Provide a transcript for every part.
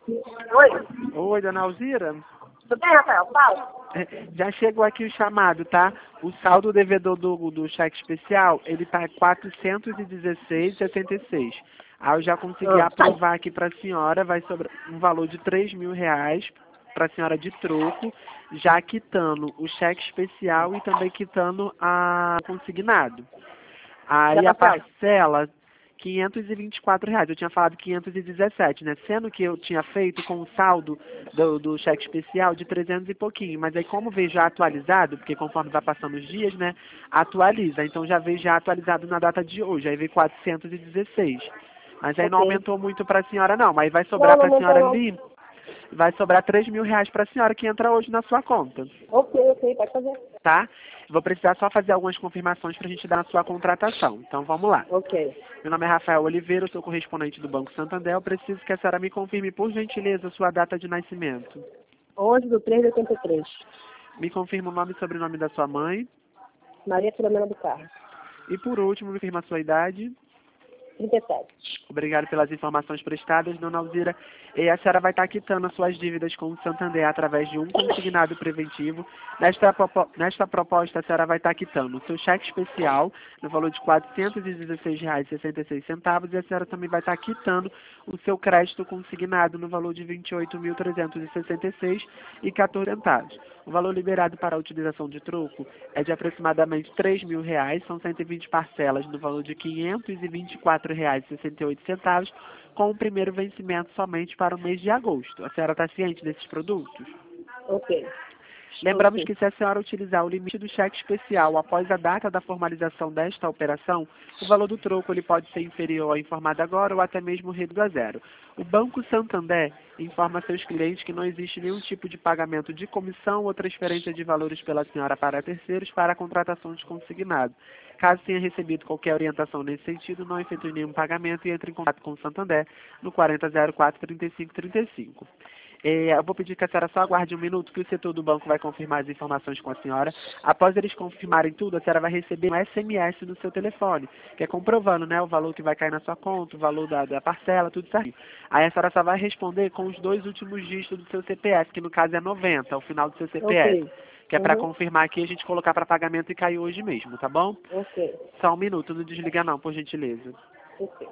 Oi, Oi, dona Alzira. tudo bem, Rafael? Fala. Já chegou aqui o chamado, tá? O saldo devedor do cheque especial, ele tá 416,66. Aí eu já consegui aprovar aqui para a senhora, vai sobrar um valor de R$ 3.000 para a senhora de troco, já quitando o cheque especial e também quitando a consignado. Aí a parcela, R$ 524. Eu tinha falado 517, né? Sendo que eu tinha feito com o saldo do cheque especial de 300 e pouquinho. Mas aí como veio já atualizado, porque conforme vai passando os dias, né? Atualiza. Então já veio já atualizado na data de hoje. Aí veio 416. Mas aí não aumentou muito para a senhora, não. Mas vai sobrar para a senhora ali, vai sobrar R$ 3.000 para a senhora que entra hoje na sua conta. Ok, pode fazer. Tá? Vou precisar só fazer algumas confirmações para a gente dar a sua contratação. Então vamos lá. Ok. Meu nome é Rafael Oliveira, eu sou correspondente do Banco Santander. Eu preciso que a senhora me confirme, por gentileza, a sua data de nascimento. 11/3/83. Me confirma o nome e sobrenome da sua mãe. Maria Filomena do Carmo. E por último, me confirma a sua idade. 37. Obrigado pelas informações prestadas, dona Alzira. E a senhora vai estar quitando as suas dívidas com o Santander através de um consignado preventivo. Nesta proposta, a senhora vai estar quitando o seu cheque especial no valor de R$ 416,66 e a senhora também vai estar quitando o seu crédito consignado no valor de R$ 28.366,14. O valor liberado para a utilização de troco é de aproximadamente R$ 3.000, são 120 parcelas no valor de R$ 524,68, com o primeiro vencimento somente para o mês de agosto. A senhora está ciente desses produtos? Ok. Lembramos que se a senhora utilizar o limite do cheque especial após a data da formalização desta operação, o valor do troco ele pode ser inferior ao informado agora ou até mesmo reduzido a zero. O Banco Santander informa a seus clientes que não existe nenhum tipo de pagamento de comissão ou transferência de valores pela senhora para terceiros para a contratação de consignado. Caso tenha recebido qualquer orientação nesse sentido, não efetue nenhum pagamento e entre em contato com o Santander no 4004-3535. Eu vou pedir que a senhora só aguarde um minuto que o setor do banco vai confirmar as informações com a senhora. Após eles confirmarem tudo, a senhora vai receber um SMS no seu telefone, que é comprovando, né, o valor que vai cair na sua conta, o valor da parcela, tudo certinho. Aí a senhora só vai responder com os 2 últimos dígitos do seu CPF, que no caso é 90, ao final do seu CPF. Que é para confirmar aqui, a gente colocar para pagamento e cair hoje mesmo, tá bom? Ok. Só um minuto, não desliga não, por gentileza. Ok.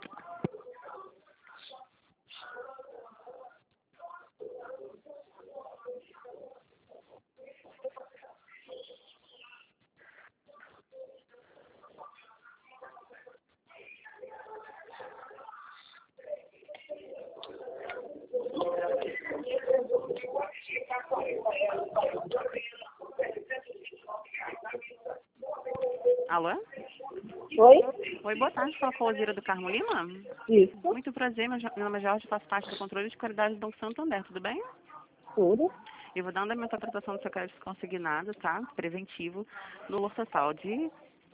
Alô? Oi? Oi, boa tarde. Fala com a Alzira do Carmo Lima. Isso. Muito prazer, meu nome é Jorge, faço parte do controle de qualidade do Banco Santander, tudo bem? Tudo. Eu vou dar andamento à tratação do seu crédito consignado, tá? Preventivo, no valor total de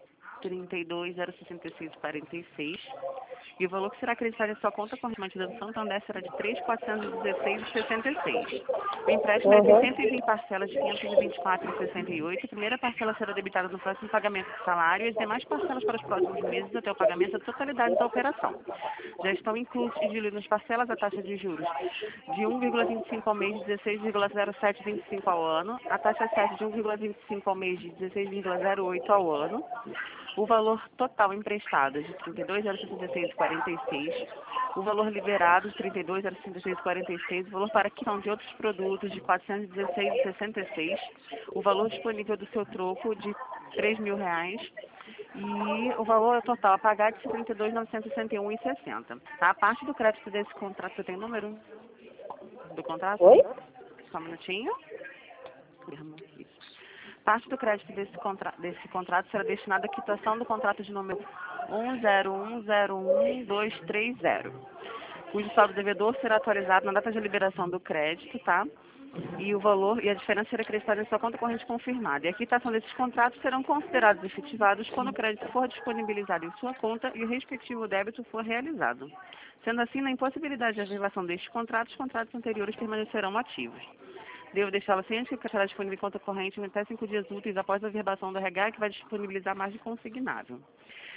32.066,46. E o valor que será acreditado em sua conta correspondente do Santander será de 3.416,66. O empréstimo é de 120 parcelas de 524,68. A primeira parcela será debitada no próximo pagamento do salário e as demais parcelas para os próximos meses até o pagamento da totalidade da operação. Já estão inclusos e diluídos nas parcelas a taxa de juros de 1,25 ao mês de 16,0725 ao ano, a taxa 7 de 1,25 ao mês de 16,08 ao ano, o valor total emprestado de 32.066,46, o valor liberado de 32.066,46, o valor para quitação de outros produtos de 416,66, o valor disponível do seu troco de R$ 3.000 e o valor total a pagar de R$ 32.961,60. Tá? A parte do crédito desse contrato, você tem o número do contrato? Oi? Só um minutinho. Isso. Parte do crédito desse contrato será destinada à quitação do contrato de número 101011230, cujo saldo devedor será atualizado na data de liberação do crédito, tá? E o valor e a diferença será acreditada em sua conta corrente confirmada. E a quitação desses contratos serão considerados efetivados quando o crédito for disponibilizado em sua conta e o respectivo débito for realizado. Sendo assim, na impossibilidade de averbação destes contratos, os contratos anteriores permanecerão ativos. Devo deixá-la ciente que será disponível em conta corrente em até 5 dias úteis após a averbação do RH, que vai disponibilizar mais de consignável.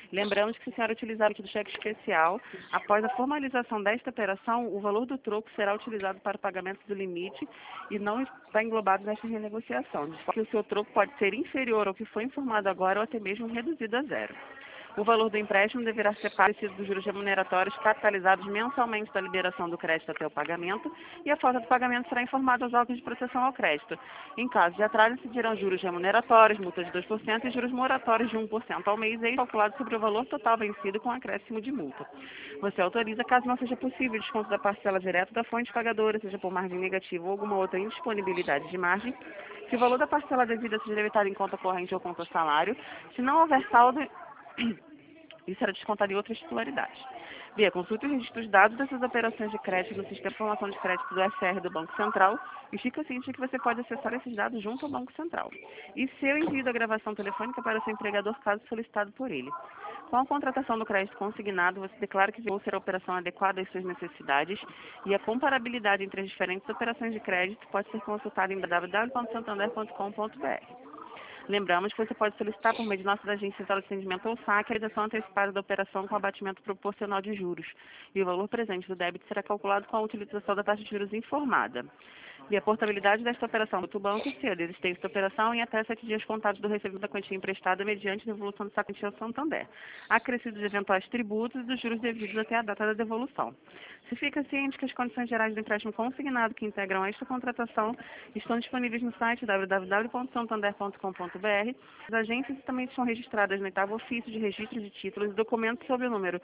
Lembramos que se a senhora utilizar o do cheque especial, após a formalização desta operação, o valor do troco será utilizado para o pagamento do limite e não está englobado nesta renegociação. Porque o seu troco pode ser inferior ao que foi informado agora ou até mesmo reduzido a zero. O valor do empréstimo deverá ser parecido dos juros remuneratórios capitalizados mensalmente da liberação do crédito até o pagamento e a falta do pagamento será informada aos órgãos de proteção ao crédito. Em caso de atraso, incidirão juros remuneratórios, multas de 2% e juros moratórios de 1% ao mês, e calculado sobre o valor total vencido com acréscimo de multa. Você autoriza, caso não seja possível, o desconto da parcela direta da fonte pagadora, seja por margem negativa ou alguma outra indisponibilidade de margem, se o valor da parcela devida seja debitado em conta corrente ou conta salário, se não houver saldo, isso será descontado em outras titularidades. B. Consulte o registro dos dados dessas operações de crédito no Sistema de Informação de Crédito do SR do Banco Central e fica ciente de que você pode acessar esses dados junto ao Banco Central. E seu envio da gravação telefônica para seu empregador, caso solicitado por ele. Com a contratação do crédito consignado, você declara que vai ser a operação adequada às suas necessidades e a comparabilidade entre as diferentes operações de crédito pode ser consultada em www.santander.com.br. Lembramos que você pode solicitar por meio de nossa agência central de atendimento ou SAC a realização antecipada da operação com abatimento proporcional de juros. E o valor presente do débito será calculado com a utilização da taxa de juros informada. E a portabilidade desta operação do banco se a desistência da operação em até 7 dias contados do recebimento da quantia emprestada mediante devolução dessa quantia ao Santander, acrescidos de eventuais tributos e dos juros devidos até a data da devolução. Se fica ciente que as condições gerais do empréstimo consignado que integram esta contratação estão disponíveis no site www.santander.com.br. As agências também estão registradas no 8º ofício de registro de títulos e documentos sob o número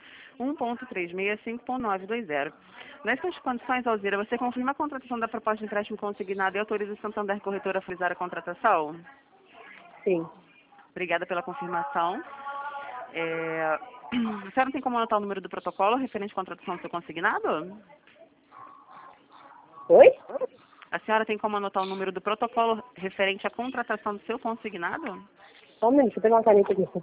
1.365.920. Nestas condições, Alzira, você confirma a contratação da proposta de empréstimo consignado e autoriza o Santander Corretora a realizar a contratação? Sim. Obrigada pela confirmação. A senhora não tem como anotar o número do protocolo referente à contratação do seu consignado? Oi? A senhora tem como anotar o número do protocolo referente à contratação do seu consignado? Só um minuto, deixa eu pegar uma caneta aqui.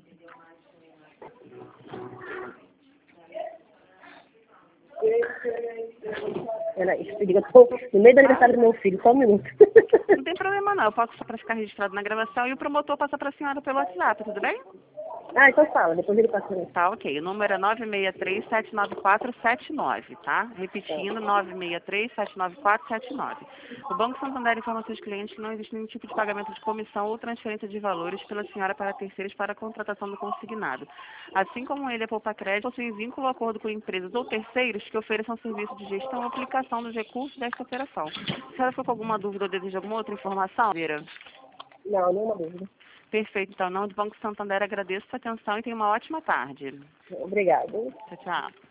Peraí, eu tô no meio do aniversário do meu filho, só um minuto. Não tem problema não, eu posso só para ficar registrado na gravação e o promotor passa para a senhora pelo WhatsApp, tudo bem? Ah, então fala, depois ele passa. Tá, ok. O número é 963-794-79, tá? Repetindo, 963-794-79. O Banco Santander informa seus clientes que não existe nenhum tipo de pagamento de comissão ou transferência de valores pela senhora para terceiros para a contratação do consignado. Assim como ele, a Poupa Crédito, possui vínculo ou acordo com empresas ou terceiros que ofereçam serviço de gestão ou aplicação dos recursos desta operação. Se a senhora ficou com alguma dúvida ou deseja alguma outra informação, Vera? Não, nenhuma dúvida. Perfeito. Então, em nome do Banco Santander, agradeço a sua atenção e tenha uma ótima tarde. Obrigada. Tchau, tchau.